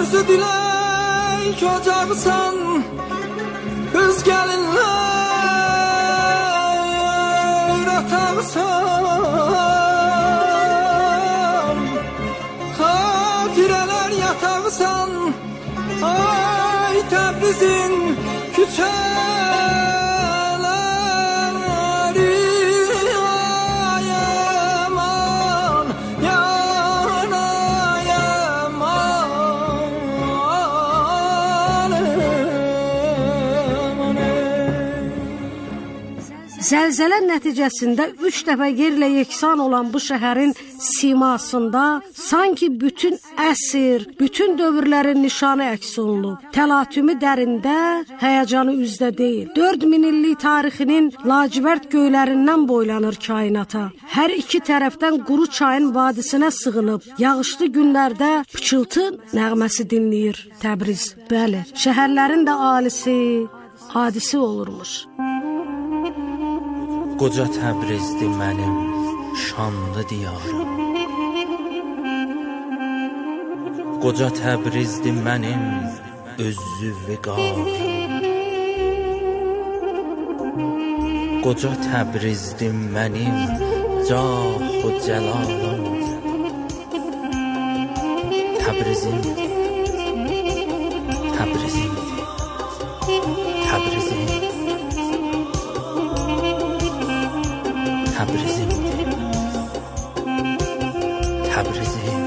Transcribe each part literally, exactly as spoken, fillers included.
arzu dilek ocaqsan, qız gəlinlər ataqsan, xatirələr yataqsan, ay Təbrizin küçələri, ay aman, yan ay aman. Zəlzələ nəticəsində üç dəfə yerlə yeksan olan bu şəhərin simasında sanki bütün əsr, bütün dövrlərin nişanı əks olunub. Təlatümü dərində, həyəcanı üzdə deyil. dörd min illik tarixinin lacivərd göylərindən boylanır kainata. Hər iki tərəfdən quru çayın vadisinə sığınıb, yağışlı günlərdə pıçıltı nəğməsi dinləyir Təbriz. Bəli, şəhərlərin də alisi, hadisi olurmuş. Qoca Təbrizdir mənim şanlı diyarım. Qoca Təbrizdir mənim özü vəqarım. Qoca Təbrizdir mənim cah-u cəlalım. Təbrizim, Təbrizim, Təbrizim, Təbrizim, Təbrizim.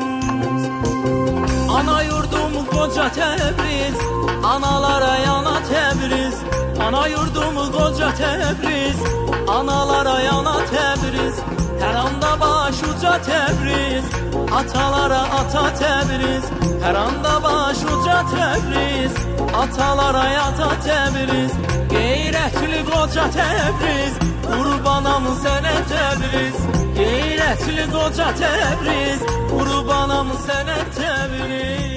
Ana yurdum qoca Təbriz, analara yana Təbriz. Ana yurdum qoca Təbriz, analara yana Təbriz. Hər anda baş uca Təbriz, atalara ata Təbriz. Hər anda baş uca Təbriz, atalara ata Təbriz. Qeyrətli qoca Təbriz, qurbanam sənə Təbriz. Qeyrətli qoca Təbriz, qurbanam sənə Təbriz.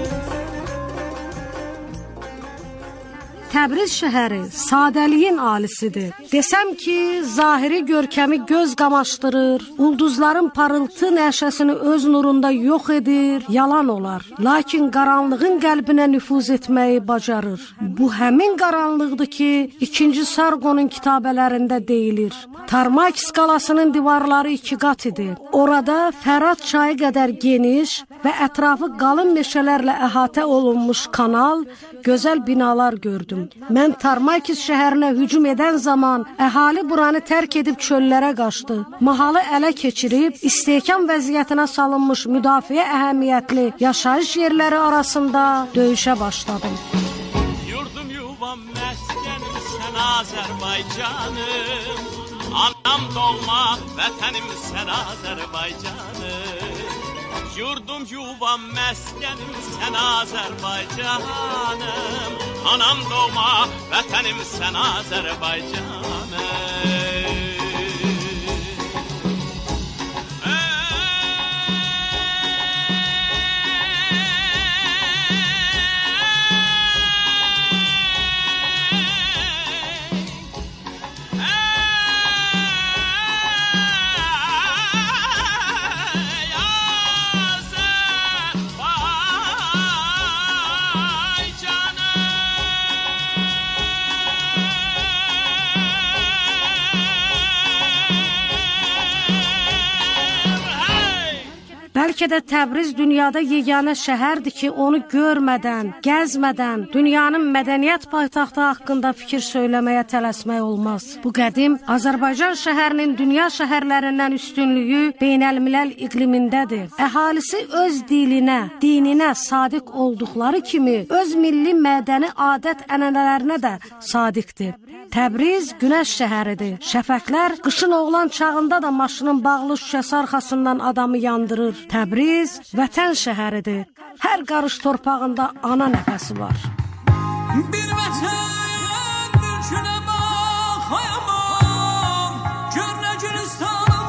Təbriz şəhəri sadəliyin alisidir. Desəm ki, zahiri görkəmi göz qamaşdırır, ulduzların parıltı nəşəsini öz nurunda yox edir, yalan olar. Lakin qaranlığın qəlbinə nüfuz etməyi bacarır. Bu həmin qaranlıqdır ki, ikinci Sargonun kitabələrində deyilir. Tarmak skalasının divarları iki qat idi. Orada Fərat çayı qədər geniş və ətrafı qalın meşələrlə əhatə olunmuş kanal, gözəl binalar gördüm. Mən Tarmakis şəhərinə hücum edən zaman əhali buranı tərk edib çöllərə qaçdı. Mahalı ələ keçirib istehkam vəziyyətinə salınmış müdafiə əhəmiyyətli yaşayış yerləri arasında döyüşə başladım. Yurdum yuvam məskənim sən Azərbaycanım, anam doğma vətənim sən Azərbaycanım. Yurdum yuvam məskənim sən Azərbaycanım, anam doğma vətənim sən Azərbaycanım. Bəlkə də Təbriz dünyada yeganə şəhərdir ki, onu görmədən, gəzmədən, dünyanın mədəniyyət paytaxtı haqqında fikir söyləməyə tələsmək olmaz. Bu qədim Azərbaycan şəhərinin dünya şəhərlərindən üstünlüyü beynəlmiləl iqlimindədir. Əhalisi öz dilinə, dininə sadiq olduqları kimi, öz milli mədəni adət-ənənələrinə də sadiqdir. Təbriz günəş şəhəridir. Şəfəqlər qışın oğlan çağında da maşının bağlı şüşəsi arxasından adamı yandırır. Təbriz vətən şəhəridir. Hər qarış torpağında ana nəfəsi var. Bir vətən mülkünə bax, ay aman, gör nə Gülüstanım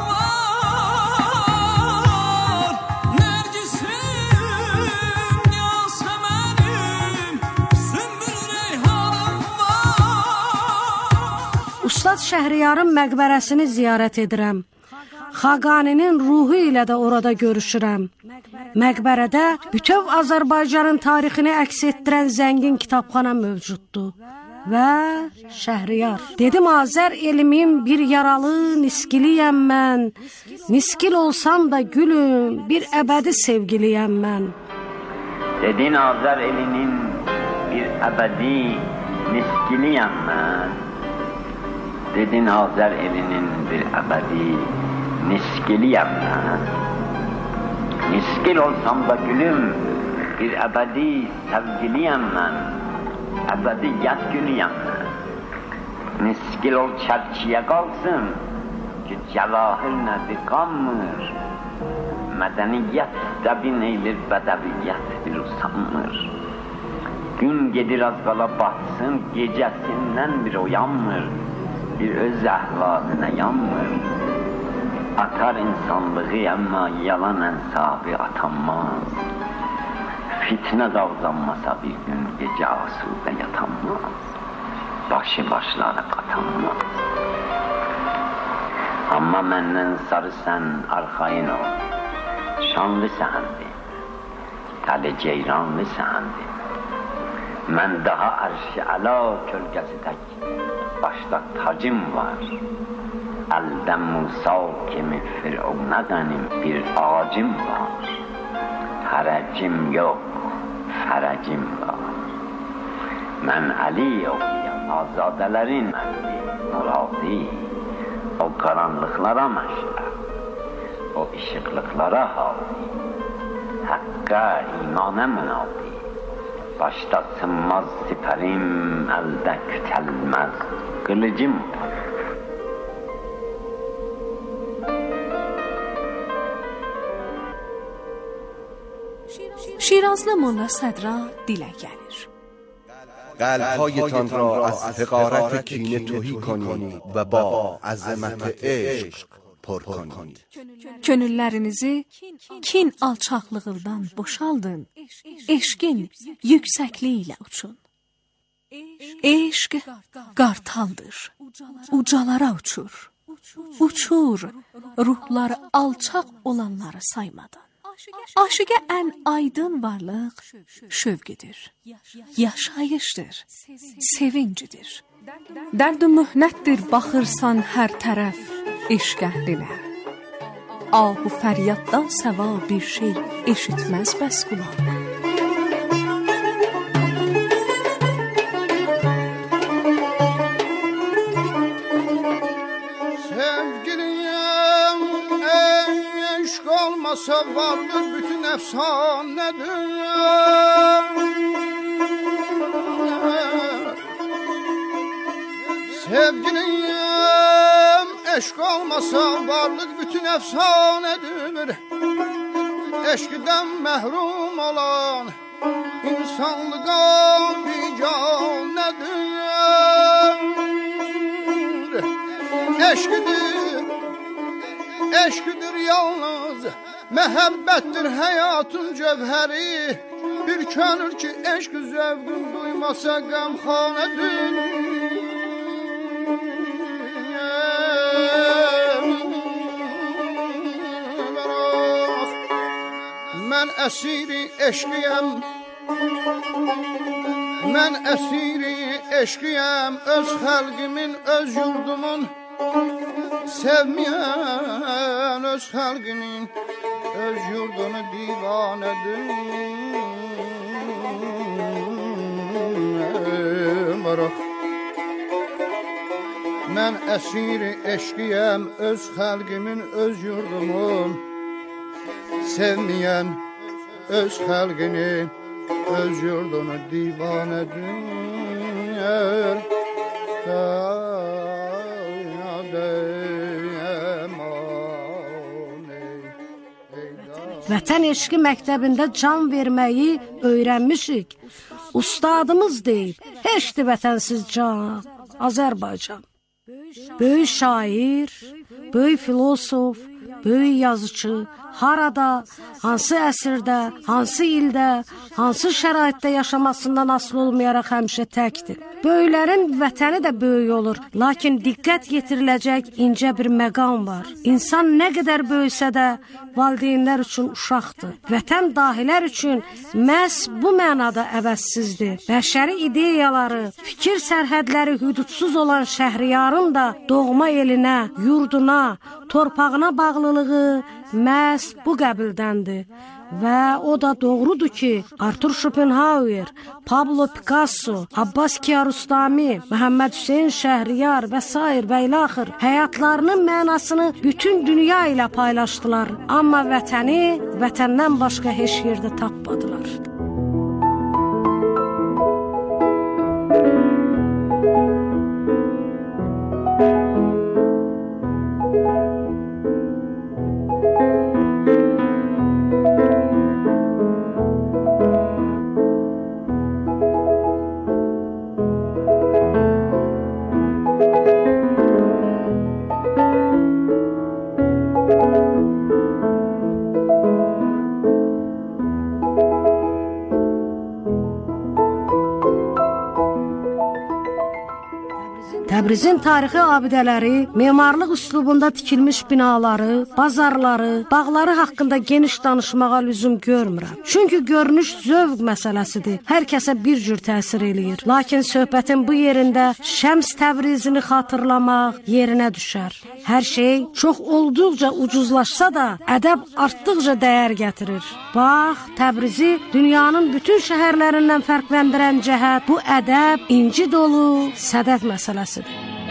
var. Nərgisim, Yasəmənim, Sümbül Reyhanım var. Ustad Şəhriyarın məqbərəsini ziyarət edirəm. Xaqaninin ruhu ilə də orada görüşürəm. Məqbərədə bütöv Azərbaycanın tarixini əks etdirən zəngin kitabxana mövcuddur. Və Şəhriyar. Dedim Azər elimin bir yaralı niskiliyəm mən. Niskil olsam da gülüm, bir əbədi sevgiliyəm mən. Dedin Azər elinin bir əbədi niskiliyəm mən. Dedin Azər elinin bir əbədi niskiliyəm mən. Niskil olsam da gülüm, bir əbədi sevgiliyəm mən. Əbədiyyət gülüyəm mən. Niskil ol çərçiyə qalsın ki, cəvahir nədir qanmır. Mədəniyyət dəbin eylir, bədəviyyət bir usanmır. Gün gedir az qala batsın, gecəsindən bir oyanmır. Bir öz əhvalinə yanmır. Atar insanlığı amma yalan ənsabı atanmaz. Fitnə davranmasa bir gün gecə asudə yatanmaz. Başı başları qatanmaz. Amma məndən sarı sən arxayın ol. Şanlı səhəndir, təli ceyranlı səhəndir. Mən daha ərş-i əla kölgəsi tək, başda tacım var. Əldən Musa kimi Firavuna qənim bir ağacım var. Hərəcim yox, fərəcim var. Mən Əli oxuyam, azadələrin əli, muradi. O qaranlıqlara məşrə, o işıqlıqlara hali. Həqqə, imana münadi. Başda sınmaz sipərim, əldə kütəlməz qılıcım var. شیرازlı مولا صدرا دیله gəlir. قلب‌هایتان را از حقارت کینه تهی کنید و با عظمت عشق پر کنید. Könüllərinizi kin alçaqlığından boşaldın. Eşqin yüksəkliyi ilə uçun. Eşq qartaldır. Ucalara uçur. Uçur ruhları alçaq olanları saymadan. Aşıqə ən aydın varlıq şövqüdür, yaşayışdır, sevincidir. Dərd-ü mühnətdir baxırsan hər tərəf eşq əhlinə. Ah-u fəryaddan səva bir şey eşitməz bəs qulaq. Olmasa varlık bütün efsanedir. Sevgilim, eşk olmasa varlık bütün efsanedir. Eşkiden mehrum olan insanlığa bicanedir. Eşkidir, eşkidir yalnız, məhəbbətdir həyatın cövhəri. Bir könül ki eşq zövqün duymasa qəmxanədir. Mən əsiri eşqiyəm, mən əsiri eşqiyəm, öz xəlqimin, öz yurdumun. Sevmeyen öz xalqinin, öz yurdunu divanədir. Mən əsiri eşqiyəm, öz xalqimin, öz yurdumun. Sevmeyen öz xalqinin, öz yurdunu divanədir. Vətən eşqi məktəbində can verməyi öyrənmişik. Ustadımız deyib, heçdir vətənsiz can, Azərbaycan. Böyük şair, böyük filosof, böyük yazıçı harada, hansı əsrdə, hansı ildə, hansı şəraitdə yaşamasından asılı olmayaraq həmişə təkdir. Böyüklərin vətəni də böyük olur, lakin diqqət yetiriləcək incə bir məqam var. İnsan nə qədər böyüsə də valideynlər üçün uşaqdır. Vətən dahilər üçün məhz bu mənada əvəzsizdir. Bəşəri ideyaları, fikir sərhədləri hüdudsuz olan Şəhriyarın da doğma elinə, yurduna, torpağına bağlılığı məhz bu qəbildəndir. Və o da doğrudur ki, Artur Schopenhauer, Pablo Picasso, Abbas Kiarostami, Məhəmməd Hüseyn Şəhriyar və s. və ilaxır həyatlarının mənasını bütün dünya ilə paylaşdılar. Amma vətəni vətəndən başqa heç yerdə tapmadılar. Təbrizin tarixi abidələri, memarlıq üslubunda tikilmiş binaları, bazarları, bağları haqqında geniş danışmağa lüzum görmürəm. Çünki görünüş zövq məsələsidir. Hər kəsə bir cür təsir eləyir. Lakin söhbətin bu yerində Şəms Təbrizini xatırlamaq yerinə düşər. Hər şey çox olduqca ucuzlaşsa da, ədəb artdıqca dəyər gətirir. Bax, Təbrizi dünyanın bütün şəhərlərindən fərqləndirən cəhət bu ədəb, inci dolu sədəf məsələsidir.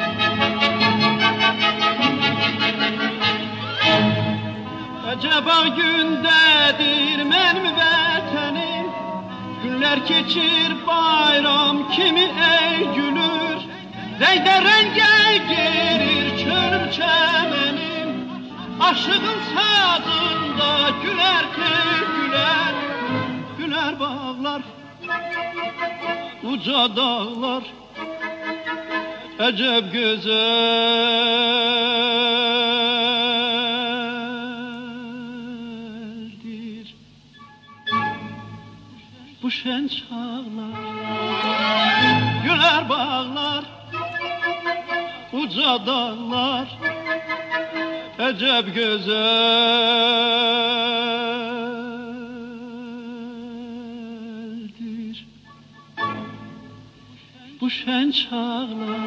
Əcəba gündədir mənim vətənim, günlər keçir bayram kimi ey gülür, rəngdə rəngə girir çölüm çəmənim, aşığın sazında gülər tey gülər, gülər bağlar, uca dağlar, əcəb gözəldir bu şən çağlar, gülər bağlar, uca dağlar, əcəb gözəldir bu şən çağlar.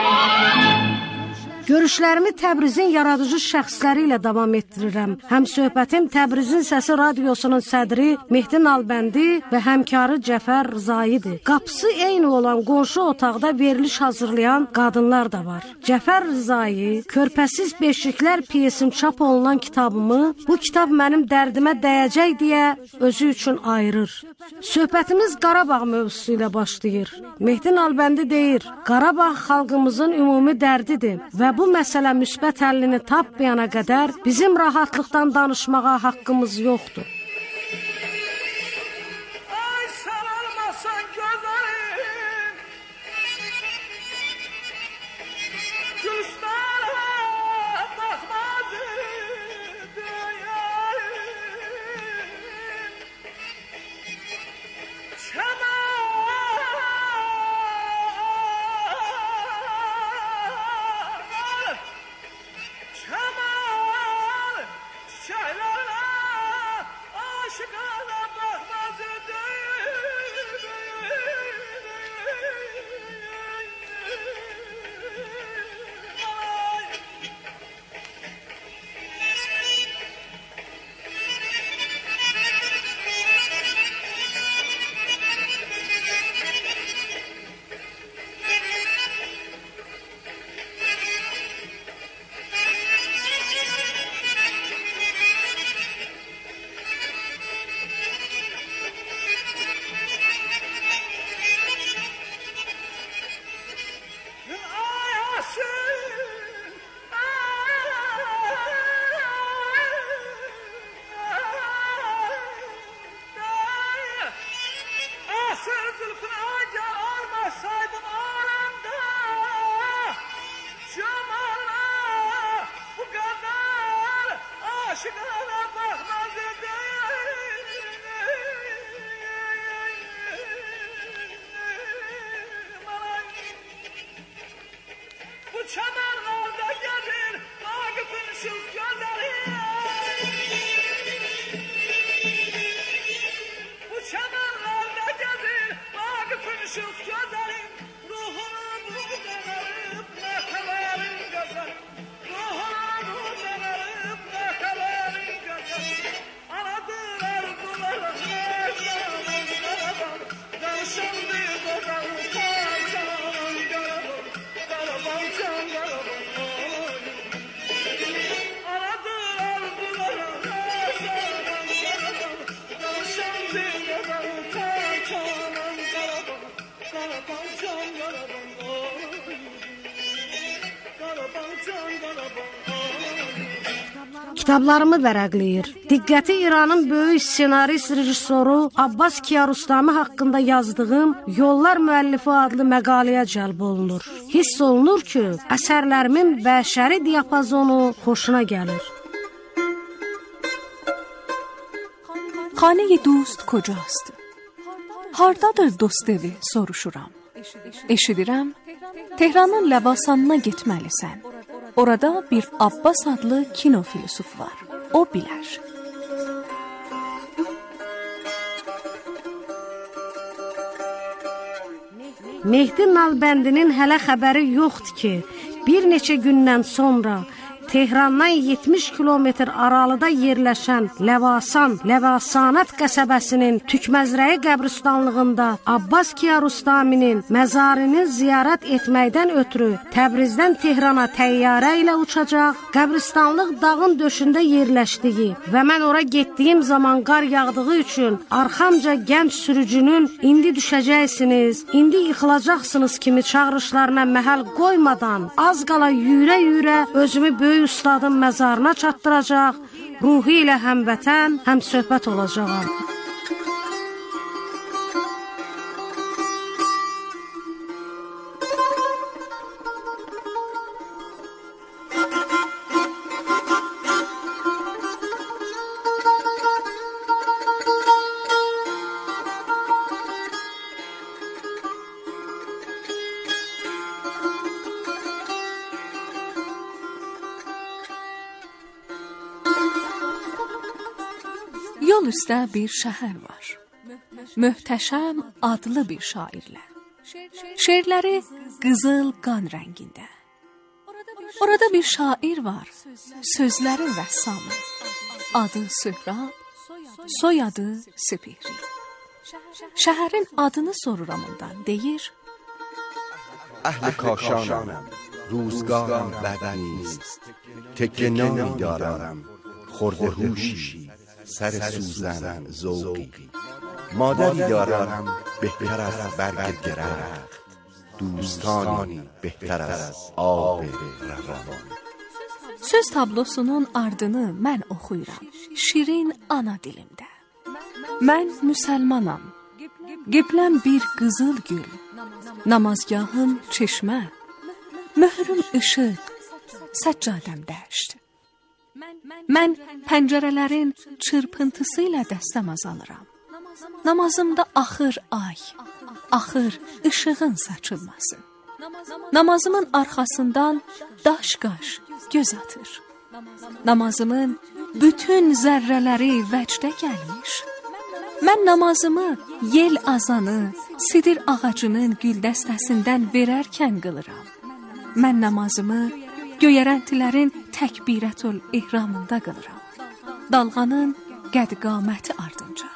Görüşlərimi Təbrizin yaradıcı şəxsləri ilə davam etdirirəm. Həm söhbətim Təbrizin Səsi radiosunun sədri Mehdi Nalbəndi və həmkarı Cəfər Rızaidir. Qapısı eyni olan qonşu otaqda veriliş hazırlayan qadınlar da var. Cəfər Rızai, Körpəsiz Beşiklər pyesim çap olunan kitabımı bu kitab mənim dərdimə dəyəcək deyə özü üçün ayırır. Söhbətimiz Qarabağ mövzusu ilə başlayır. Mehdi Nalbəndi deyir, Qarabağ xalqımızın ümumi dərdidir və bu məsələ müsbət həllini tapmayana qədər bizim rahatlıqdan danışmağa haqqımız yoxdur. Ay sarılmasan gözlərim, Gülüstanə baxmaz idəyim, Çəmən qara baxmaz idi. Bu çamanlarda gəzir Vaqifin şık gözəli. Bu çamanlarda gəzir Vaqifin şık gözəli. Ruhunu buğdalarıb nətələrin gözəli. Ruhunu buğdalarıb nətələrin gözəli. Anadır arzuları nəşanın qaraban. Danışandı qodan utancan qaraban. Qaraban can qaraban. Anadır arzuları nəşanın qaraban. Danışandı qodan utancan qaraban. Qaraban can qaraban. Qaraban can qaraban. Kitablarımı vərəqləyir. Diqqəti İranın böyük senarist rejissoru Abbas Kiarostami haqqında yazdığım Yollar müəllifi adlı məqaləyə cəlb olunur. Hiss olunur ki, əsərlərimin bəşəri diapazonu xoşuna gəlir. Xanə-i dost kocast? Hardadır dost evi soruşuram. Eşidirəm, Tehranın Ləvasanına getməlisən. Orada bir Abbas adlı kino filosof var. O bilər. Mehdi Nalbəndinin hələ xəbəri yoxdur ki, bir neçə gündən sonra Tehrandan yetmiş kilometr aralıda yerləşən Ləvasan, Ləvasanat qəsəbəsinin Tükməzrəyi qəbristanlığında Abbas Kiarostaminin məzarını ziyarət etməkdən ötürü Təbrizdən Tehrana təyyarə ilə uçacaq. Qəbristanlıq dağın döşündə yerləşdiyi və mən ora getdiyim zaman qar yağdığı üçün arxamca gənc sürücünün indi düşəcəksiniz, indi yıxılacaqsınız kimi çağırışlarına məhəl qoymadan az qala yürə-yürə özümü böyük ustadın məzarına çatdıracaq, ruhu ilə həmvətən, həm söhbət olacağam. Yol üstə bir şəhər var. Möhtəşəm adlı bir şairlə. Şeirləri qızıl qan rəngində. Orada bir şair var. Sözləri rəssamı. Adı Söhrab, soyadı Süpehri. Şəhərin adını soruram ondan, deyir. اهل کاشانم روزگارم بد نیست تکه نانی دارم خورده هوشی سر سوزن ذوقی مادری دارم بهتر از برگ درخت دوستانی بهتر از آب روان. Söz tablosunun ardını mən oxuyuram. Şirin ana dilimdə. Mən müsəlmanam. Qibləm bir qızıl gül. Namazgahım çeşmə. Möhrüm işıq. Səccadəm dəşt. Mən pəncərələrin çırpıntısı ilə dəstəmaz alıram. Namazımda axır ay, axır işığın saçılması. Namazımın arxasından daş-qaş göz atır. Namazımın bütün zərrələri vəcdə gəlmiş. Mən namazımı yel azanı, sidir ağacının güldəstəsindən verərkən qılıram. Mən namazımı göyərəntilərin təkbirətül ehramında qılıram. Dalğanın qəd-qaməti ardınca.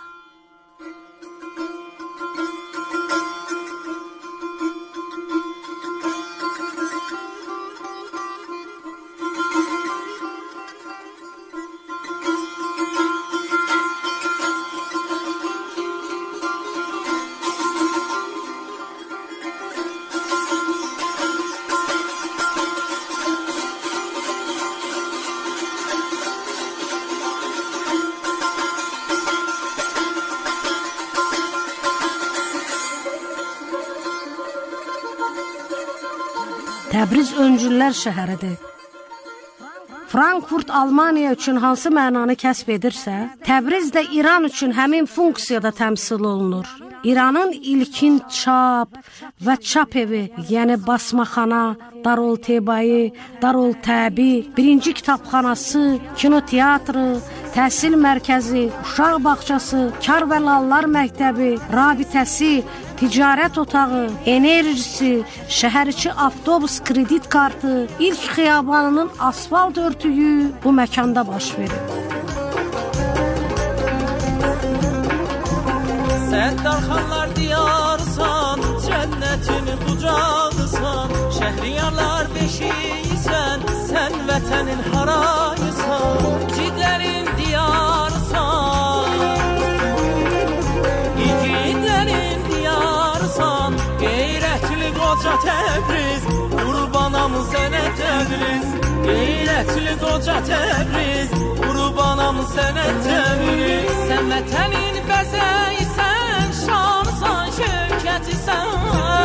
Təbriz öncüllər şəhəridir. Frankfurt Almaniya üçün hansı mənanı kəsb edirsə, Təbriz də İran üçün həmin funksiyada təmsil olunur. İranın ilkin çap və çap evi, yəni basmaxana, Darul Tebai, Darul Təbi, birinci kitabxanası, kinoteatrı, təhsil mərkəzi, uşaq bağçası, Kar və Lallar məktəbi, rabitəsi, ticarət otağı, enerjisi, şəhərçi avtobus kredit kartı, ilk xiyabanının asfalt örtüyü bu məkanda baş verir. Sən Darxanlar diyarsan, cənnətin bucağısan, Şəhriyarlar beşiyisən, sən vətənin harayısan, İgidlərin diyarsan, İgidlərin diyarsan, qeyrətli qoca Təbriz, qurbanam sənə Təbriz, qeyrətli qoca Təbriz, qurbanam sənə Təbriz, sən vətənin bəzəysən, şansan, şövkətisən.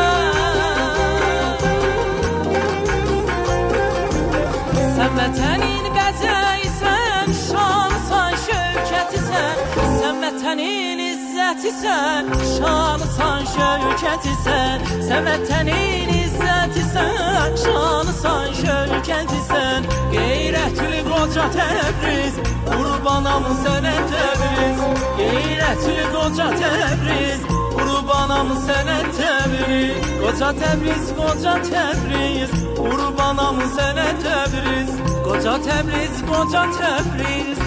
Sən vətənin bəzəysən, şansan, şövkətisən, sən vətənin izzətisən, şansan, şövkətisən, sən vətənin izzətisən, şansan, şövkətisən, qeyrətli qoca Təbriz, qurbanam sənə Təbriz, qeyrətli qoca Təbriz, qurbanam sənə Təbriz, qoca Təbriz, qoca Təbriz, qurbanam sənə Təbriz, qoca Təbriz, qoca Təbriz,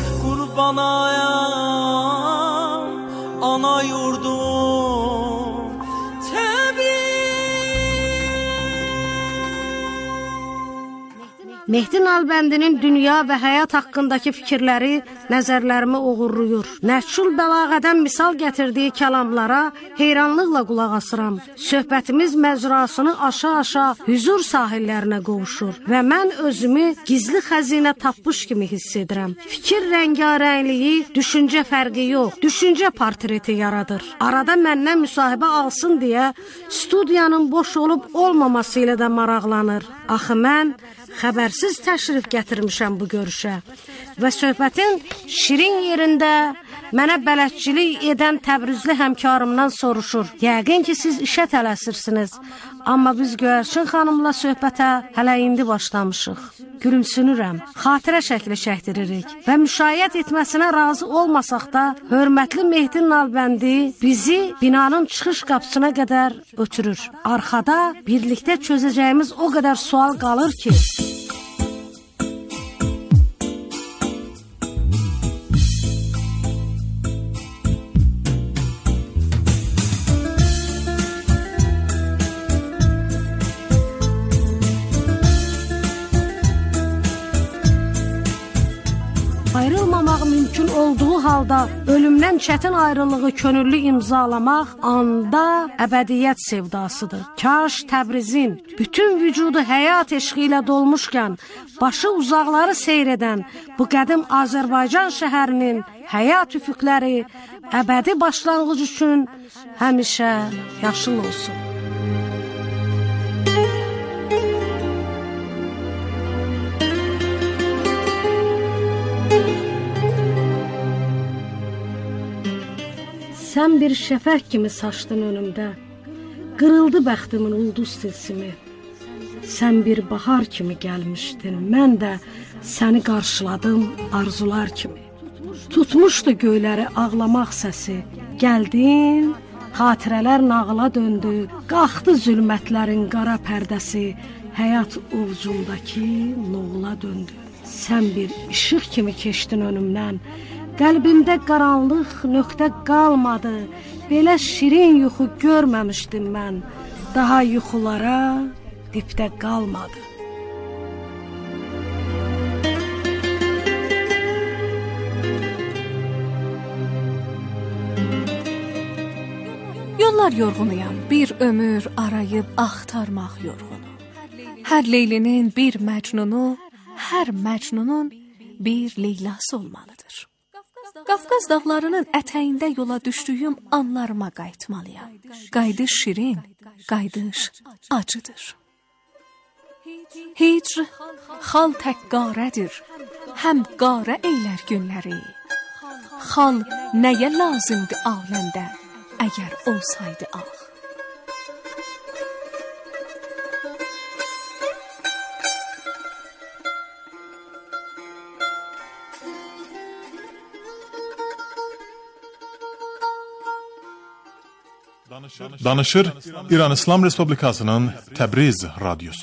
qurbanayam ana yurdum Təbriz. Mehdi Nalbəndinin dünya və həyat haqqındakı fikirləri nəzərlərimi uğurluyur. Nəçül bəlağədən misal gətirdiyi kəlamlara heyranlıqla qulaq asıram. Söhbətimiz məcrasını aşa-aşa hüzur sahillərinə qovuşur və mən özümü gizli xəzinə tapmış kimi hiss edirəm. Fikir rəngarəngliyi düşüncə fərqi yox, düşüncə portreti yaradır. Arada məndən müsahibə alsın deyə studiyanın boş olub olmaması ilə də maraqlanır. Axı mən xəbərsiz təşrif gətirmişəm bu görüşə və söhbətin şirin yerində mənə bələdçilik edən Təbrizli həmkarımdan soruşur. Yəqin ki, siz işə tələsirsiniz, amma biz Göyərçin xanımla söhbətə hələ indi başlamışıq. Gülümsünürəm, xatirə şəkli çəkdiririk və müşayiət etməsinə razı olmasaq da, hörmətli Mehdi Nalbəndi bizi binanın çıxış qapısına qədər ötürür. Arxada birlikdə çözəcəyimiz o qədər sual qalır ki... Ayrılmamaq mümkün olduğu halda ölümdən çətin ayrılığı könüllü imzalamaq anda əbədiyyət sevdasıdır. Kaş Təbrizin bütün vücudu həyat eşqi ilə dolmuşkən başı uzaqları seyr edən bu qədim Azərbaycan şəhərinin həyat üfüqləri əbədi başlanğıc üçün həmişə yaşıl olsun. Sən bir şəfək kimi saçdın önümdə, qırıldı bəxtimin ulduz tilsimi. Sən bir bahar kimi gəlmişdin, mən də səni qarşıladım arzular kimi. Tutmuşdu göyləri ağlamaq səsi, gəldin, xatirələr nağıla döndü, qalxdı zülmətlərin qara pərdəsi, həyat ovcundakı noğula döndü. Sən bir işıq kimi keçdin önümdən, qəlbimdə qaranlıq nöqtə qalmadı, belə şirin yuxu görməmişdim mən, daha yuxulara dipdə qalmadı. Yollar yorğunuyam, bir ömür arayıb axtarmaq yorğunu. Hər Leylinin bir Məcnunu, hər Məcnunun bir Leylası olmalıdır. Qafqaz dağlarının ətəyində yola düşdüyüm anlarıma qayıtmalıyam. Qayıdış şirin, qayıdış acıdır. Hicr xal təqqarədir, həm qara eylər günləri. Xal nəyə lazımdı aləmdə, əgər olsaydı ağ. Danışır İran İslam Respublikasının Təbriz Radyosu.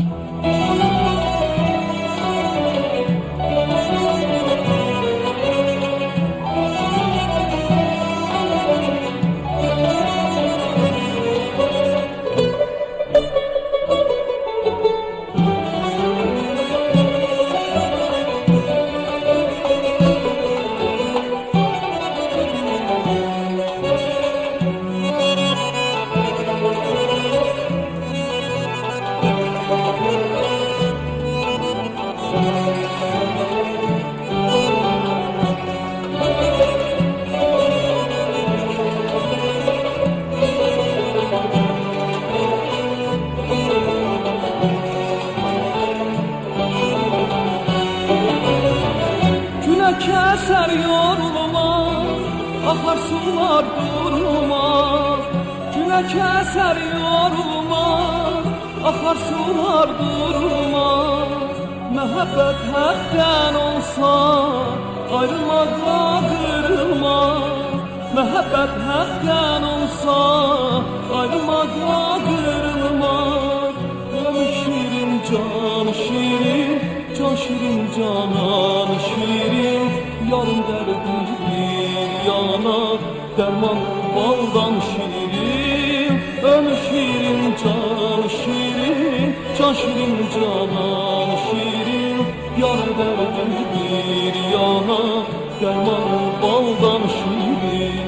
Kəsər yorulmaz, axar sular durmaz. Günə kəsər yorulmaz, axar sular durmaz. Məhəbbət həqdən olsa, ayrılmaqla qırılmaz. Məhəbbət həqdən olsa, ayrılmaqla qırılmaz. Ömür şirin, can şirin, can şirin, canan şirin. Yarın dərdi bir yana, dərman baldan şirin. Ömür şirin, can şirin, can şirin, canan şirin. Yarın dərdi bir yana, dərman baldan şirin.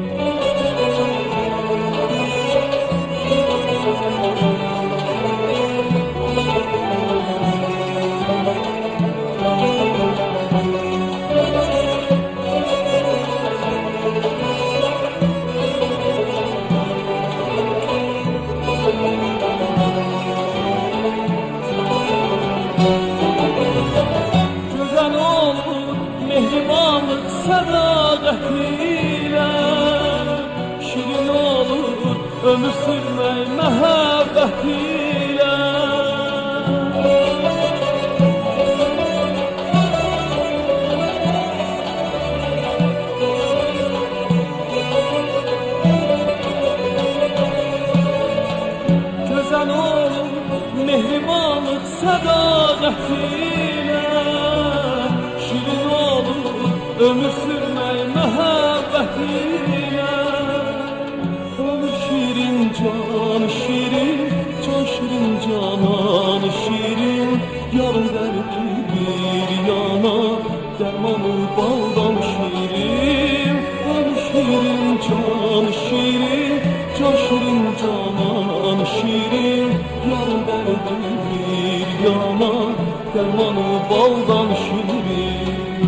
Sədaqətilə şirin olur ömür sürmək məhəbbətilə. Gözəl olur mehribanlıq sədaqətilə şirin olur ömür sürmək məhəbbətilə. Ömür şirin, can şirin, can şirin, canan şirin. Yarın dərdi bir yana, dərmanı baldan şirin. Ömür şirin, can şirin, can şirin, canan şirin. Yarın dərdi bir yana, dərmanı baldan şirin.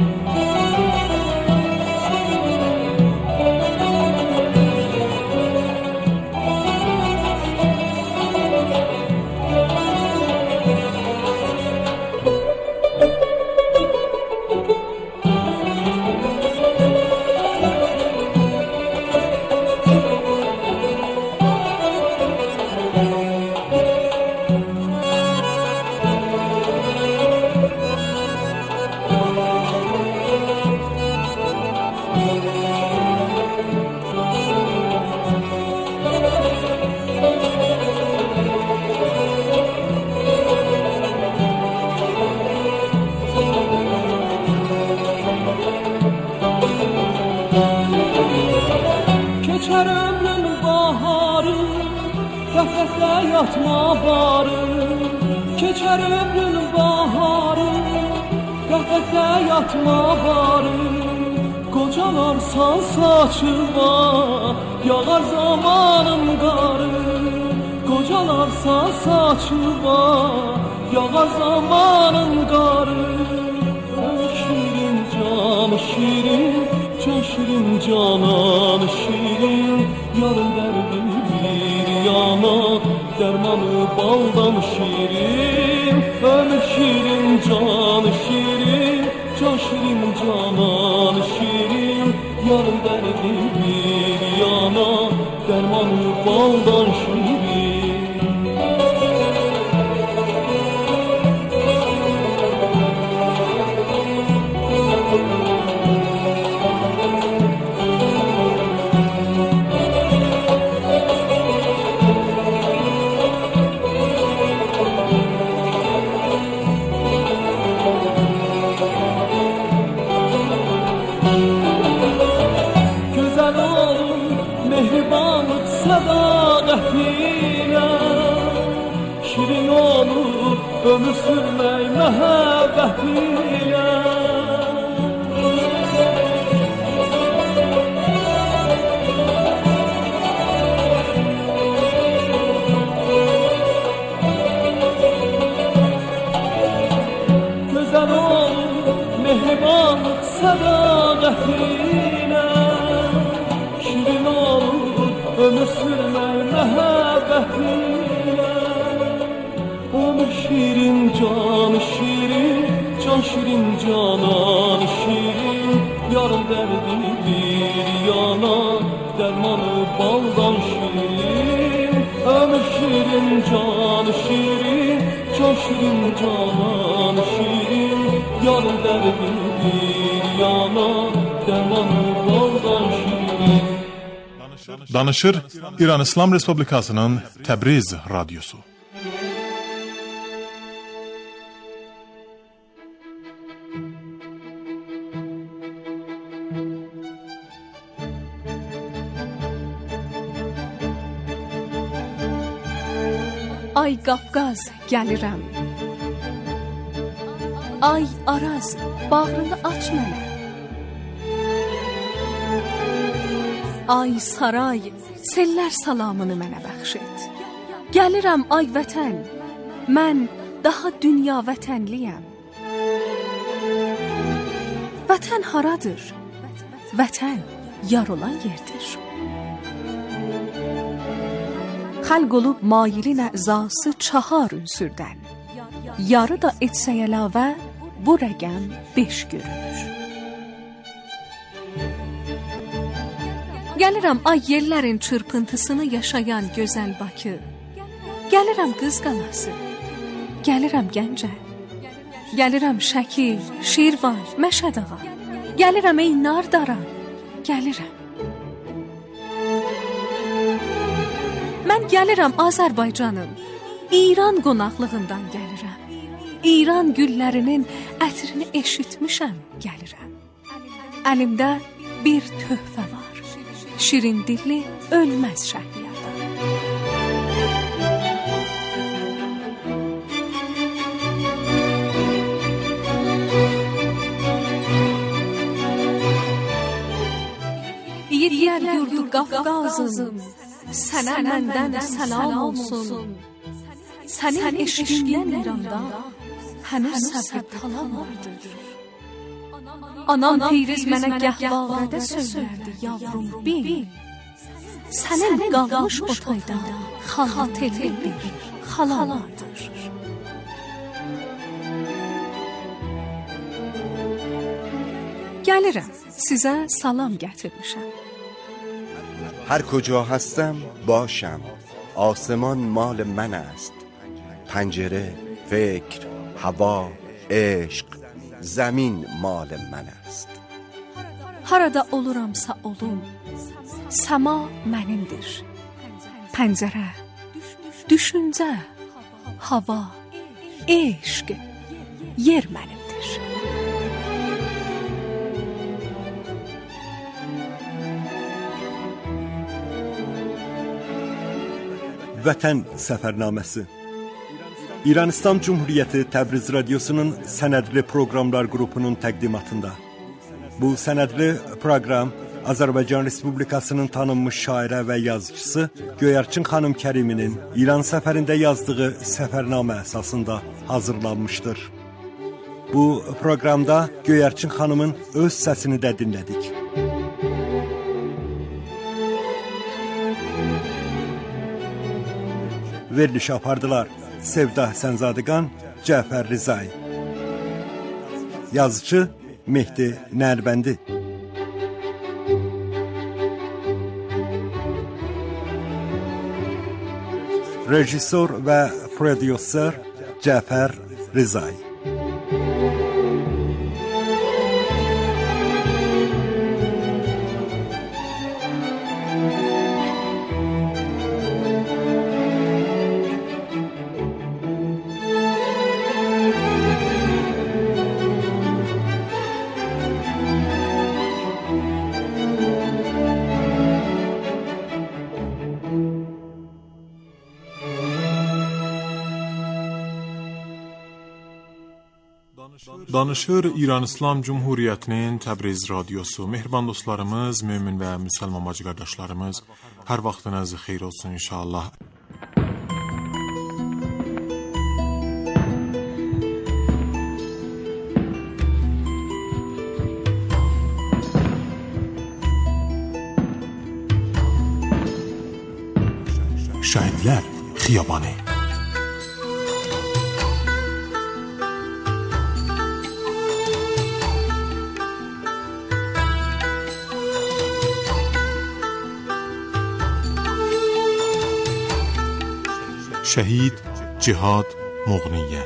Keçər ömrün baharı, qəflətdə yatma barı. Keçər ömrün baharı, qəflətdə yatma barı. Qocalarsan saçıma, yağar zamanın qarı. Qocalarsan saçıma, yağar zamanın qarı. Şirin, can şirin, can şirin, canan şirin. Yarın dərdi bir yana, dərmanı baldan şirin. Ömür şirin, can şirin, şirin canan şirin, yarın derdi bir yana, dermanı baldan şirin. Şirin olur ömür sürmək məhəbbətilə. Gözəl olur mehribanlıq sədaqətilə. Şirin olur ömür sürmək məhəbbətilə. Ömür şirin, can şirin, can şirin, canan şirin, yarın derdi bir yana, dermanı baldan şirin. Ömür şirin, can şirin, can şirin, canan şirin, yarın derdi bir yana, dermanı baldan şirin. Danışır İran İslam Respublikasının Təbriz Radyosu. Ay Qafqaz gəlirəm. Ay Araz bağrını aç mənə. Ay Saray sellər salamını mənə bəxş et. Gəlirəm ay vətən, mən daha dünya vətənliyəm. Vətən haradır? Vətən yar olan yerdir. Xəlq olub mailin əzası çahar ünsürdən. Yarı da etsə əlavə, bu rəqəm beş görünür. Gəlirəm ay yerlərin çırpıntısını yaşayan gözəl Bakı. Gəlirəm Qız Qalası, gəlirəm Gəncə. Gəlirəm Şəki, Şirvan, Məşədağa. Gəlirəm ey Nardaran, gəlirəm. Mən gəlirəm Azərbaycanım, İran qonaqlığından gəlirəm. İran güllərinin ətrini eşitmişəm, gəlirəm. Əlimdə bir töhfə var, şirin dilli ölməz Şəhriyarda. Yediyər yurdu Qafqazım, sənə məndən səlam olsun. Sənin eşqindən İranda hənuz səbri talam vardır. Anam Peyriz mənə gəhvaqədə söylərdi, yavrum bil. Sənin qalmış otayda xalateli bir xalalardır. Gəlirəm, sizə salam gətirmişəm. هر کجا هستم باشم، آسمان مال من است. پنجره، فکر، هوا، عشق، زمین مال من است. Harada oluramsa olum, səma mənimdir. Pəncərə, düşüncə, hava, eşq, yer mənimdir. Vətən səfərnaməsi. İran İslam Cumhuriyyəti Təbriz Radyosu'nun sənədli proqramlar qrupunun təqdimatında. Bu sənədli proqram Azərbaycan Respublikasının tanınmış şairə və yazıcısı Göyərçin xanım Kəriminin İran səfərində yazdığı səfərnamə əsasında hazırlanmışdır. Bu proqramda Göyərçin xanımın öz səsini də dinlədik. Veriliş apardılar Sevda Sənzadiqan, Cəfər Rizay. Yazıcı Mehdi Nərbəndi. Rejissor və prodüser Cəfər Rizay. Danışır İran İslam Cumhuriyyətinin Təbriz radiosu. Mehriban dostlarımız, mömin və müsəlman bacı qardaşlarımız, hər vaxtınız xeyir olsun inşallah. Şəhidlər Xiyabanı. Şəhid Cihad Muğniyə.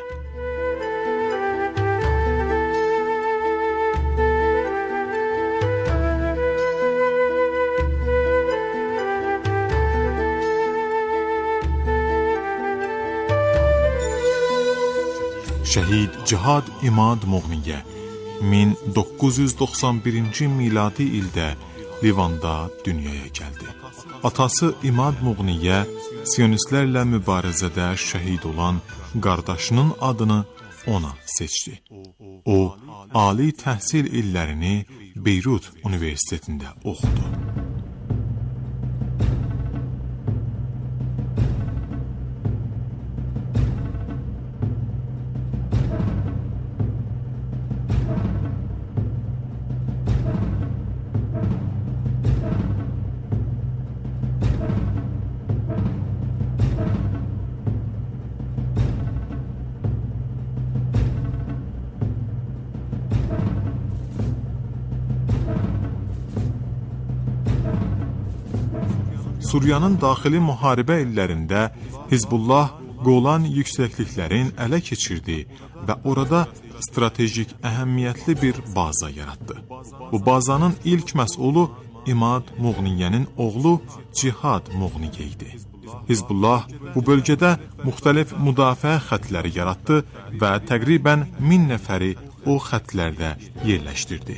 Şəhid Cihad İmad Muğniyə min doqquz yüz doxsan birinci miladi ildə Livanda dünyaya gəldi. Atası İmad Muğniyə Siyonistlərlə mübarizədə şəhid olan qardaşının adını ona seçdi. O, ali təhsil illərini Beyrut Universitetində oxudu. Suriyanın daxili müharibə illərində Hizbullah Qolan yüksəkliklərin ələ keçirdi və orada stratejik əhəmiyyətli bir baza yaratdı. Bu bazanın ilk məsulü İmad Muğniyənin oğlu Cihad Muğniyə idi. Hizbullah bu bölgədə müxtəlif müdafiə xəttləri yaratdı və təqribən min nəfəri o xəttlərdə yerləşdirdi.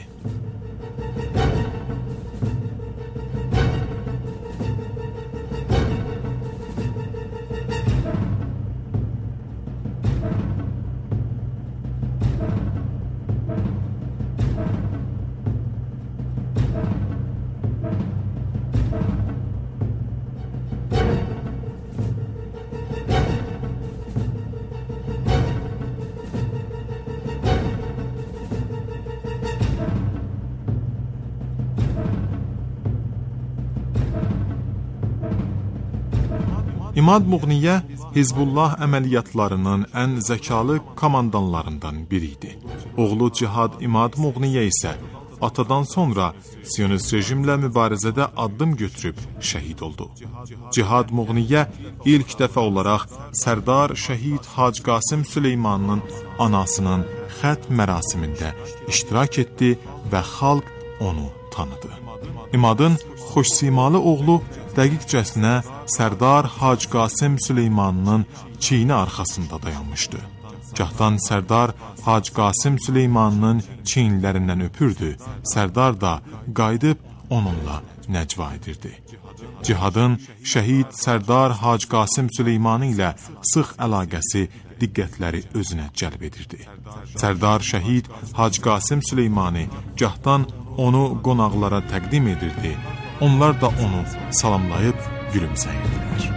İmad Muğniyə Hizbullah əməliyyatlarının ən zəkalı komandanlarından biri idi. Oğlu Cihad İmad Muğniyə isə atadan sonra Siyonist rejimlə mübarizədə addım götürüb şəhid oldu. Cihad Muğniyə ilk dəfə olaraq Sərdar Şəhid Hacı Qasım Süleymanın anasının xət mərasimində iştirak etdi və xalq onu tanıdı. İmadın xoşsimalı oğlu dəqiqcəsinə Sərdar Hacı Qasım Süleymanın çiyini arxasında dayanmışdı. Gahdan Sərdar Hacı Qasım Süleymanın çiyinlərindən öpürdü, Sərdar da qayıdıb onunla nəcva edirdi. Cihadın şəhid Sərdar Hacı Qasım Süleymanı ilə sıx əlaqəsi diqqətləri özünə cəlb edirdi. Sərdar şəhid Hacı Qasım Süleymanı gahdan onu qonaqlara təqdim edirdi, onlar da onu salamlayıb gülümsəyirdilər.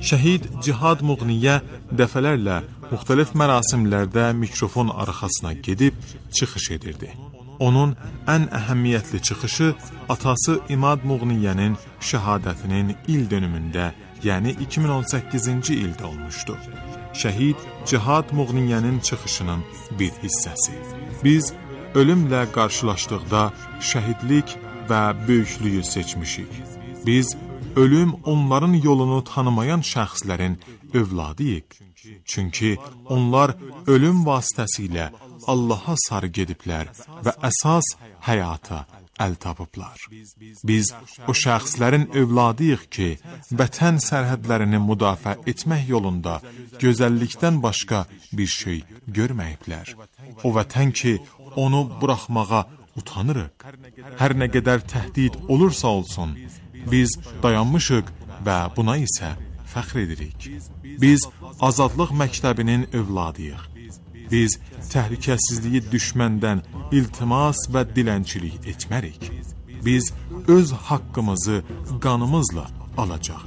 Şəhid Cihad Muğniyə dəfələrlə müxtəlif mərasimlərdə mikrofon arxasına gedib çıxış edirdi. Onun ən əhəmiyyətli çıxışı atası İmad Muğniyənin şəhadətinin il dönümündə, yəni iki min on səkkizinci ildə olmuşdu. Şəhid Cihad Muğniyənin çıxışının bir hissəsi. Biz ölümlə qarşılaşdıqda şəhidlik və böyüklüyü seçmişik. Biz ölüm onların yolunu tanımayan şəxslərin övladıyıq. Çünki onlar ölüm vasitəsilə Allaha sarı gediblər və əsas həyata əl tapıblar. Biz o şəxslərin övladıyıq ki, vətən sərhədlərini müdafiə etmək yolunda gözəllikdən başqa bir şey görməyiblər. O vətən ki, onu buraxmağa utanırıq. Hər nə qədər təhdid olursa olsun, biz dayanmışıq və buna isə fəxr edirik. Biz azadlıq məktəbinin övladıyıq. Biz təhlükəsizliyi düşməndən iltimas və dilənçilik etmərik. Biz öz haqqımızı qanımızla alacağıq.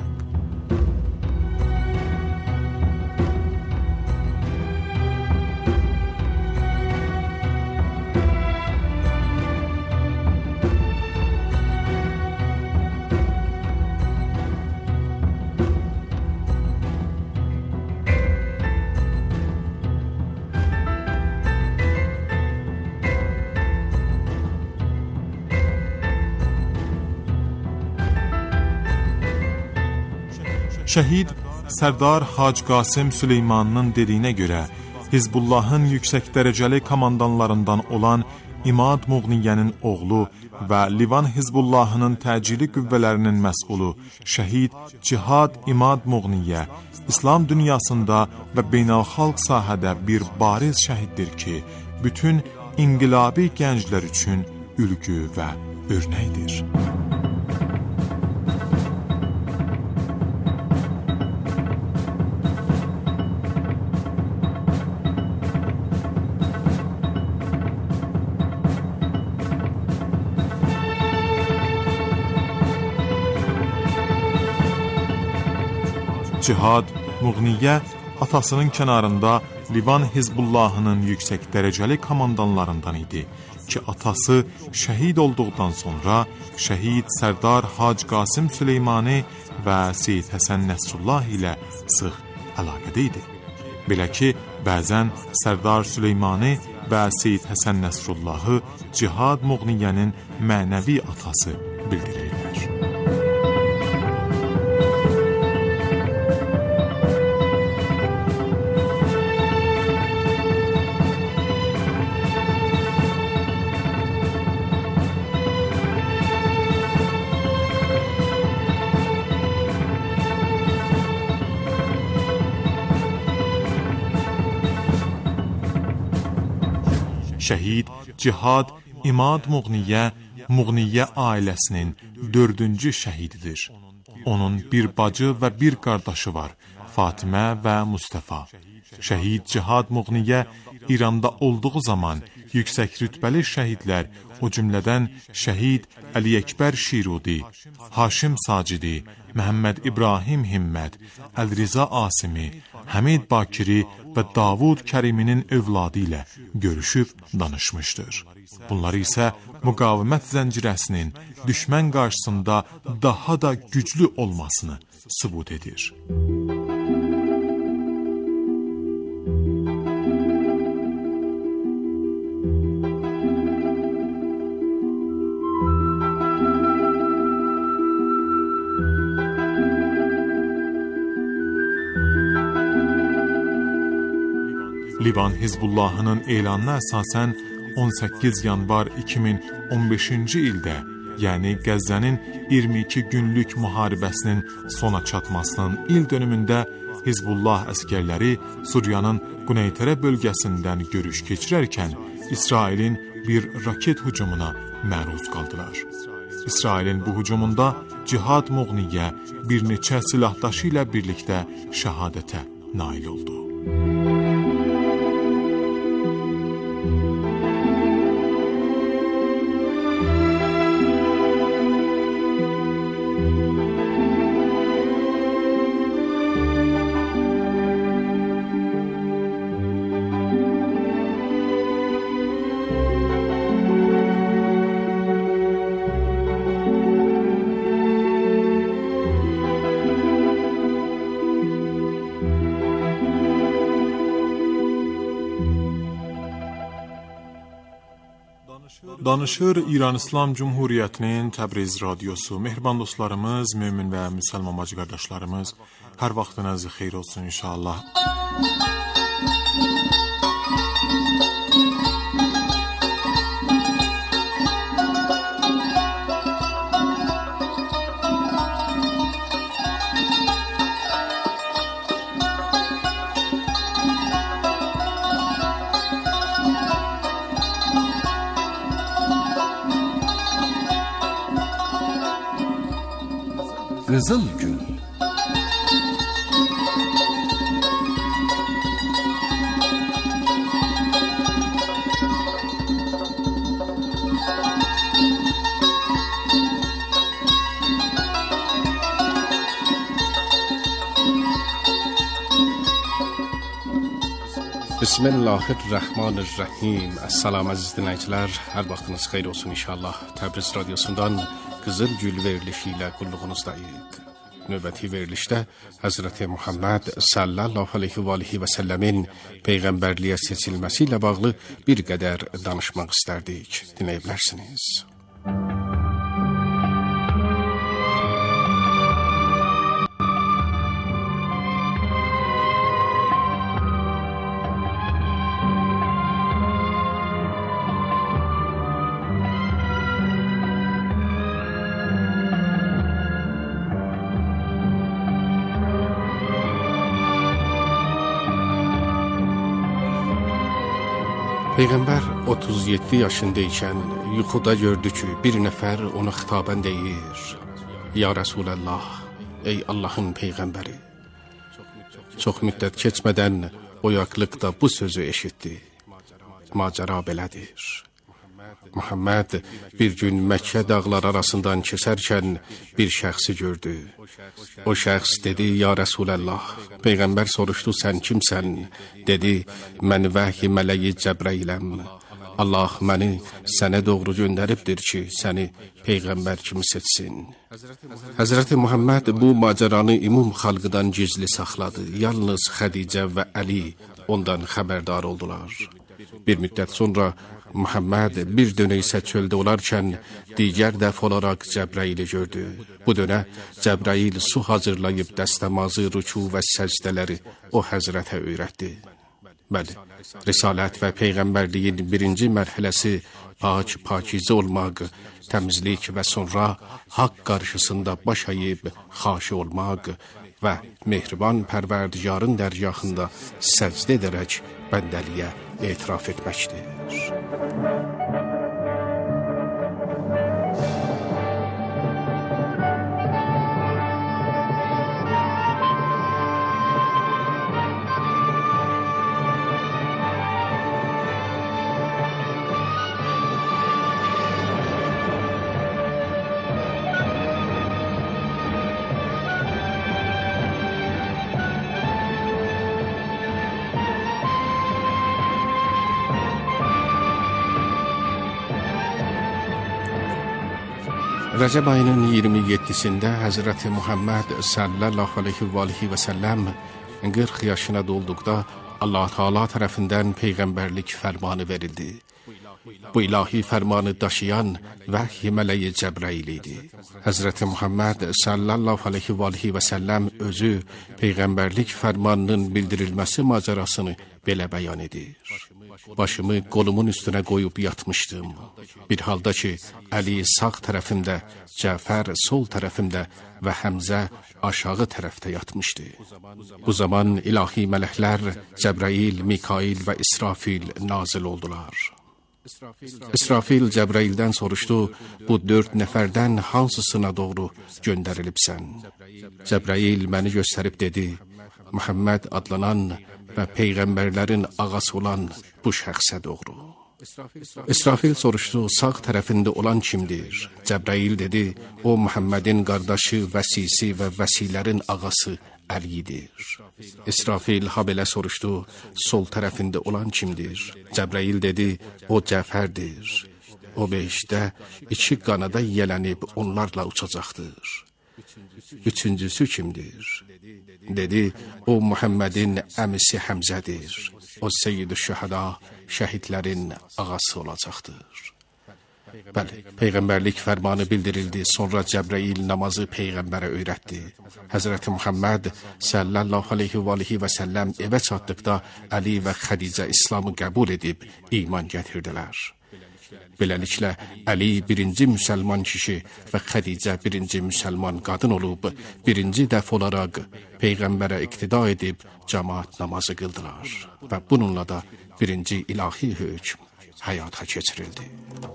Şəhid Sərdar Hacı Qasım Süleymanının dediyinə görə Hizbullahın yüksək dərəcəli komandanlarından olan İmad Muğniyənin oğlu və Livan Hizbullahının təcili qüvvələrinin məsulu Şəhid Cihad İmad Muğniyə İslam dünyasında və beynəlxalq sahədə bir bariz şəhiddir ki, bütün inqilabi gənclər üçün ülgü və örnəkdir. Cihad Muğniyə atasının kənarında Livan Hizbullahının yüksək dərəcəli komandanlarından idi ki, atası şəhid olduqdan sonra şəhid Sərdar Hacı Qasım Süleymani və Seyid Həsən Nəsrullah ilə sıx əlaqədə idi. Belə ki, bəzən Sərdar Süleymani və Seyid Həsən Nəsrullahı Cihad Muğniyənin mənəvi atası bildirirlər. Şəhid Cihad İmad Muğniyə, Muğniyə ailəsinin dördüncü şəhididir. Onun bir bacı və bir qardaşı var, Fatimə və Mustafa. Şəhid Cihad Muğniyə İranda olduğu zaman yüksək rütbəli şəhidlər, o cümlədən şəhid Əli Əkbər Şirudi, Haşim Sacidi, Məhəmməd İbrahim Himməd, Əlriza Asimi, Həmid Bakiri və Davud Kəriminin övladı ilə görüşüb danışmışdır. Bunlar isə müqavimət zəncirəsinin düşmən qarşısında daha da güclü olmasını sübut edir. Livan Hizbullahının elanına əsasən on səkkiz yanvar iki min on beşinci ildə, yəni Qəzzənin iyirmi iki günlük müharibəsinin sona çatmasının il dönümündə Hizbullah əskərləri Suriyanın Quneytərə bölgəsindən görüş keçirərkən İsrailin bir raket hücumuna məruz qaldılar. İsrailin bu hücumunda Cihad Muğniyə bir neçə silahdaşı ilə birlikdə şəhadətə nail oldu. Danışır İran İslam Cumhuriyyətinin Təbriz radiosu. Mehriban dostlarımız, mümin və müsəlman bacı qardaşlarımız, hər vaxtınız xeyir olsun inşallah. Qızıl Gül. Bismillahirrahmanirrahim. Assalamu əziz dinləyicilər, hər vaxtınız xeyir olsun inşallah. Təbriz radiosundan Qızıl Gül verilişi ilə qulluğunuzdayıq. Növbəti verilişdə Həzrəti Muhammed sallallahu aleyhi və aleyhi və səlləmin peyğəmbərliyə seçilməsi ilə bağlı bir qədər danışmaq istərdik. Dinləyə bilərsiniz. Peyğəmbər otuz yeddi yaşında ikən yuxuda gördü ki, bir nəfər ona xitabən deyir: Ya Rəsuləllah, ey Allahın Peyğəmbəri. Çox müddət keçmədən oyaqlıqda bu sözü eşitdi: Macəra belədir. Muhammed bir gün Məkkə dağlar arasından keçərkən bir şəxsi gördü. O şəxs dedi: Ya Rəsuləllah. Peyğəmbər soruşdu: Sən kimsən? Dedi: Mən vəhy mələyi Cəbrailəm. Allah məni sənə doğru göndəribdir ki, səni Peyğəmbər kimi seçsin. Həzrəti Muhammed bu macəranı ümum xalqdan gizli saxladı. Yalnız Xədicə və Əli ondan xəbərdar oldular. Bir müddət sonra Muhammed bir dönə isə çöldə olarkən digər dəf olaraq Cəbraili gördü. Bu dönə Cəbrail su hazırlayıb dəstəmazı, rüku və səcdələri o həzrətə öyrətdi. Bəli, risalət və peyğəmbərliyin birinci mərhələsi pak, pakizə olmaq, təmizlik və sonra haqq qarşısında baş əyib xaşi olmaq və mehriban pərverdigarın dərgahında səcdə edərək bəndəliyə etiraf etməkdir. Rəcəb ayının iyirmi yeddisində Həzrəti Muhammed sallallahu aleyhi və aleyhi və səlləm qırx yaşına dolduqda Allah Teala tərəfindən peyğəmbərlik fərmanı verildi. Bu ilahi fərmanı daşıyan vəhy mələyi Cəbrail idi. Həzrəti Muhammed sallallahu aleyhi və aleyhi və səlləm özü peyğəmbərlik fərmanının bildirilməsi macərasını belə bəyan edir. Başımı qolumun üstünə qoyub yatmışdım. Bir halda ki, Əli sağ tərəfimdə, Cəfər sol tərəfimdə və Həmzə aşağı tərəfdə yatmışdı. Bu zaman ilahi mələklər Cəbrail, Mikail və İsrafil nazil oldular. İsrafil Cəbraildən soruşdu: Bu dörd nəfərdən hansısına doğru göndərilibsən? Cəbrail məni göstərib dedi: Muhammed adlanan və peyğəmbərlərin ağası olan bu şəxsə doğru. İsrafil soruşdu: Sağ tərəfində olan kimdir? Cəbrail dedi: O Muhammedin qardaşı, vəsisi və vəsilərin ağası Əlidir. İsrafil ha belə soruşdu: Sol tərəfində olan kimdir? Cəbrail dedi: O Cəfərdir. O beşdə iki qanada yiyələnib onlarla uçacaqdır. Üçüncüsü kimdir? Dedi: O Muhammedin əmisi Həmzədir. O Seyyid-i Şühəda, şəhidlərin ağası olacaqdır. Bəli, peyğəmbərlik fərmanı bildirildi. Sonra Cəbrəil namazı peyğəmbərə öyrətdi. Həzrəti Muhammed sallallahu aleyhi və aleyhi və səlləm evə çatdıqda Əli və Xədicə İslamı qəbul edib iman gətirdilər. Beləliklə, Əli birinci müsəlman kişi və Xədicə birinci müsəlman qadın olub, birinci dəf olaraq peyğəmbərə iqtida edib cəmaat namazı qıldılar və bununla da birinci ilahi hökm həyata keçirildi.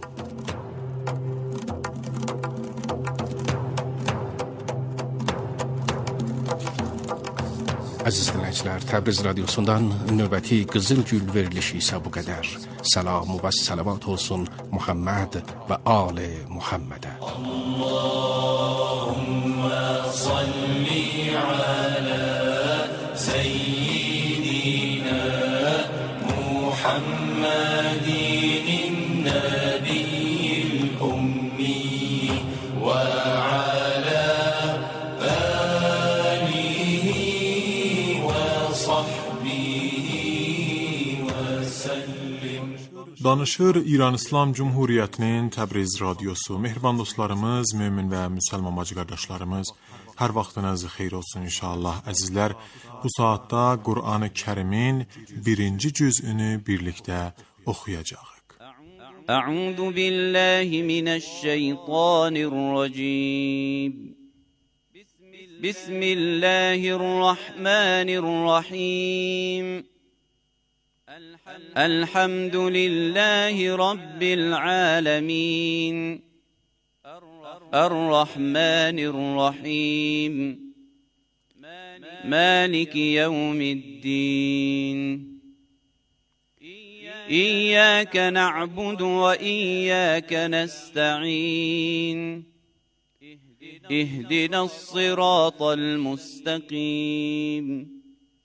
Əziz dinləyicilər, Təbriz Radiosundan növbəti Qızıl Gül verilişi isə bu qədər. Salam və salavat olsun Muhammed və Ali Muhammedə. Allahümme salli ala seyyidina Muhammedin nebiyyil ummi ve Danışır İran İslam Cumhuriyyətinin Təbriz Radiosu. Mehriban dostlarımız, mömin və müsəlman bacı qardaşlarımız, hər vaxtınız xeyir olsun inşallah. Əzizlər, bu saatda Qur'an-ı Kərimin birinci cüzünü birlikdə oxuyacağıq. Əuzu billahi minəşşeytanirracim. Bismillahirrahmanirrahim. الحمد لله رب العالمين الرحمن الرحيم مالك يوم الدين إياك نعبد وإياك نستعين اهدنا الصراط المستقيم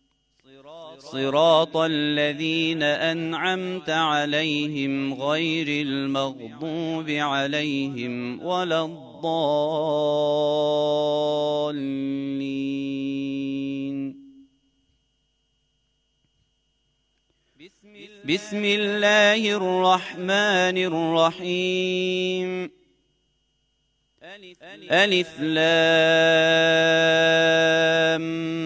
صراط الذين أنعمت عليهم غير المغضوب عليهم ولا الضالين. بسم الله الرحمن الرحيم. ألف لام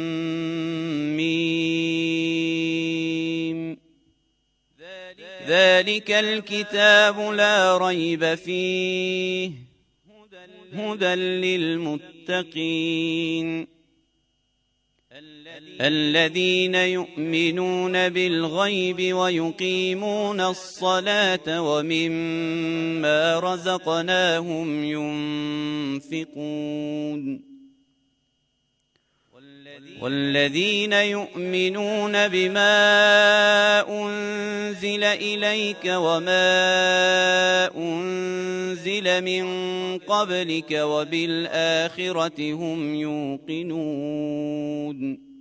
ميم. ذلك الكتاب لا ريب فيه هدى للمتقين الذين يؤمنون بالغيب ويقيمون الصلاة ومما رزقناهم ينفقون والذين يؤمنون بما أنزل إليك وما أنزل من قبلك وبالآخرة هم يوقنون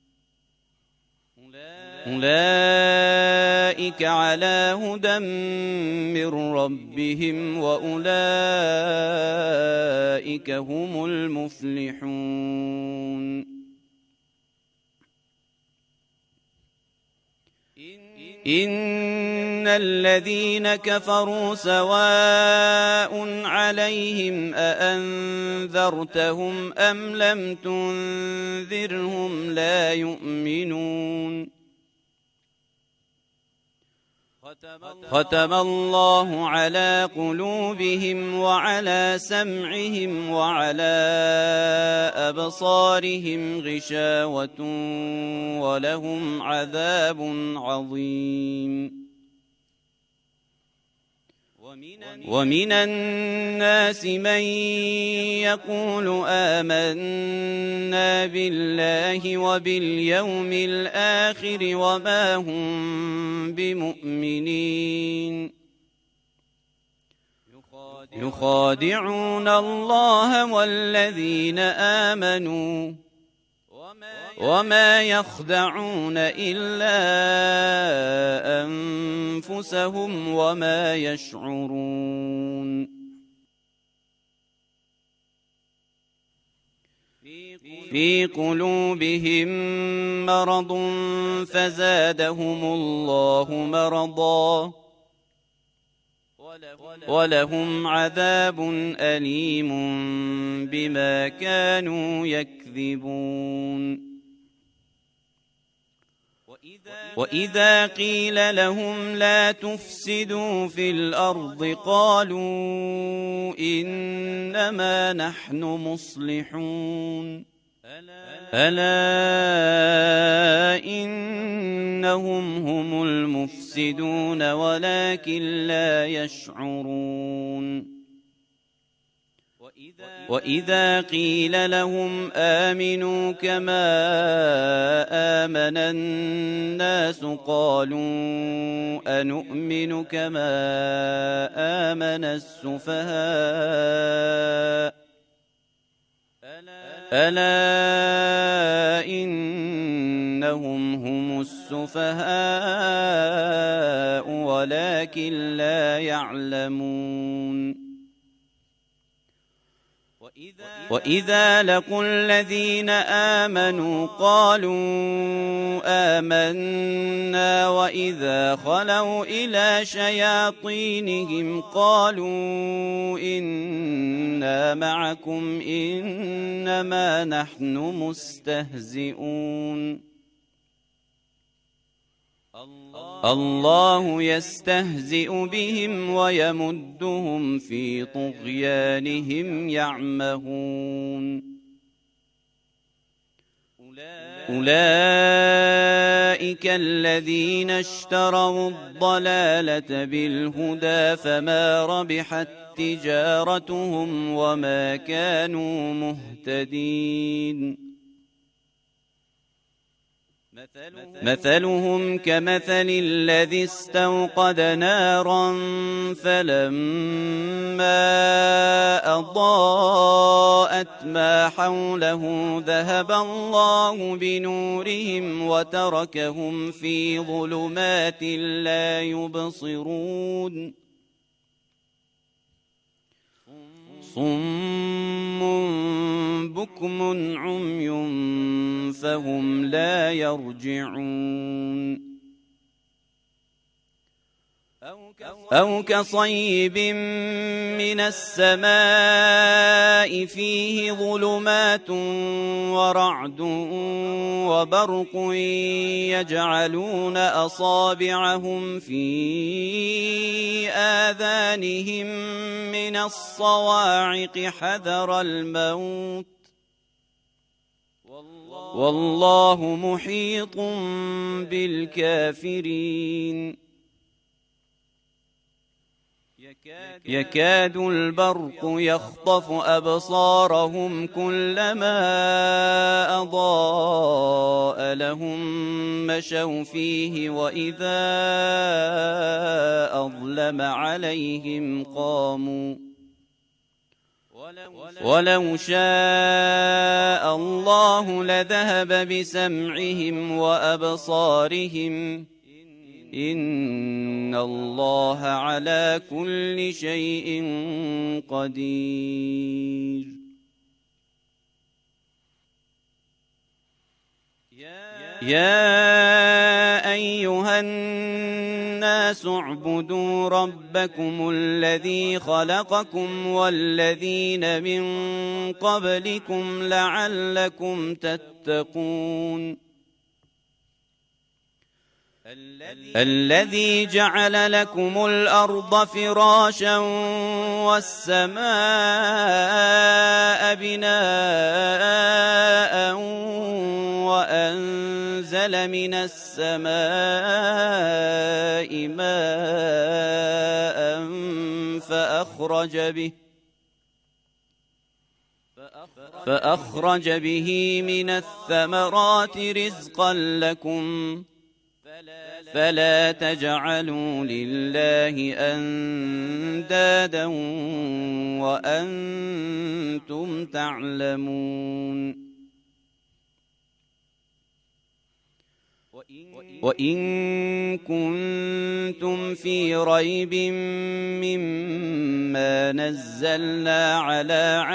أولئك على هدى من ربهم وأولئك هم المفلحون. إن الذين كفروا سواء عليهم أأنذرتهم أم لم تنذرهم لا يؤمنون. ختم الله على قلوبهم وعلى سمعهم وعلى أبصارهم غشاوة ولهم عذاب عظيم. ومن الناس من يقول آمنا بالله وباليوم الآخر وما هم بمؤمنين يخادعون الله والذين آمنوا وما يخدعون إلا أنفسهم وما يشعرون. في قلوبهم مرض فزادهم الله مرضا ولهم عذاب أليم بما كانوا يكذبون وإذا قيل لهم لا تفسدوا في الأرض قالوا إنما نحن مصلحون ألا إنهم هم المفسدون ولكن لا يشعرون وإذا قيل لهم آمنوا كما آمن الناس قالوا أنؤمن كما آمن السفهاء ألا إنهم هم السفهاء ولكن لا يعلمون وإذا لقوا الذين آمنوا قالوا آمنا وإذا خلوا إلى شياطينهم قالوا إنا معكم إنما نحن مستهزئون الله يستهزئ بهم ويمدهم في طغيانهم يعمهون أولئك الذين اشتروا الضلالة بالهدى فما ربحت تجارتهم وما كانوا مهتدين مثلهم كمثل الذي استوقد نارا فلما أضاءت ما حوله ذهب الله بنورهم وتركهم في ظلمات لا يبصرون صم بكم عمي فهم لا يرجعون أو كصيب من السماء فيه ظلمات ورعد وبرق يجعلون أصابعهم في آذانهم من الصواعق حذر الموت والله محيط بالكافرين يكاد البرق يخطف أبصارهم كلما أضاء لهم مشوا فيه وإذا أظلم عليهم قاموا ولو شاء الله لذهب بسمعهم وأبصارهم إن الله على كل شيء قدير يا أيها الناس اعبدوا ربكم الذي خلقكم والذين من قبلكم لعلكم تتقون الذي جعل لكم الأرض فراشا والسماء بناء وأنزل من السماء ماء فأخرج به فأخرج به من الثمرات رزقا لكم فلا تجعلوا لله أندادا وأنتم تعلمون وإن كنتم في ريب مما نزلنا على